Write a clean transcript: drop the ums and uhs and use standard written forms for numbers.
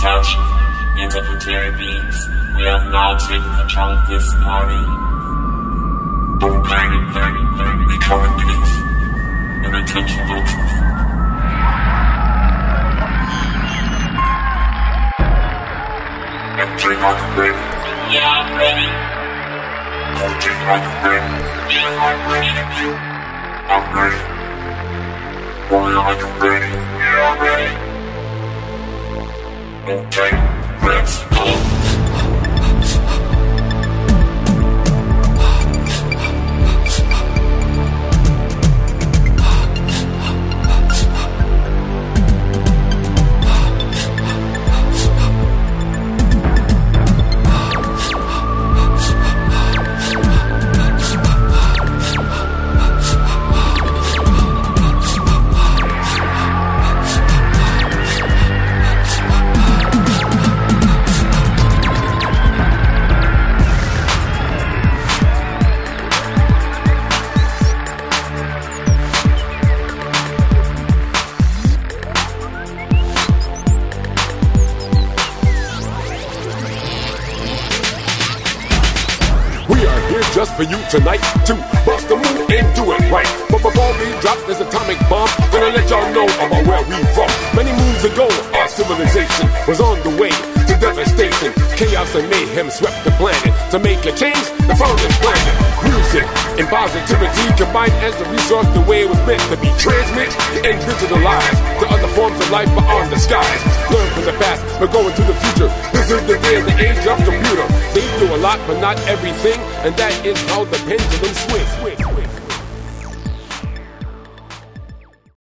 Attention, interplanetary beings. We have now taken control of this party. Don't panic, we come in peace. And intentional truth. And drink like a baby. Yeah, I'm ready. Don't drink like a baby. Yeah, I'm ready. I'm ready. Boy, are you ready? Yeah, I'm ready. Okay, let's go. Just for you tonight to bust the mood and do it right. But before we drop this atomic bomb, gonna let y'all know about where we from. Many moons ago, our civilization was on the way to devastation. Chaos and mayhem swept the planet. To make a change, the founding planet. Music and positivity combined as a resource the way it was meant to be. Transmit and digitalized to other forms of life beyond the skies. Learn from the past, we're going to the future. This is the day of the age of computer. They do a lot, but not everything, and that is how the pendulum swings.